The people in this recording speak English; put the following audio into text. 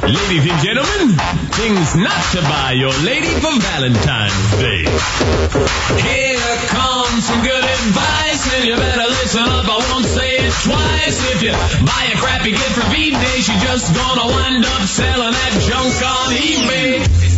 Ladies and gentlemen, things not to buy your lady for Valentine's Day. Here comes some good advice, and you better listen up, I won't say it twice. If you buy a crappy gift for V-Day, she's just gonna wind up selling that junk on eBay.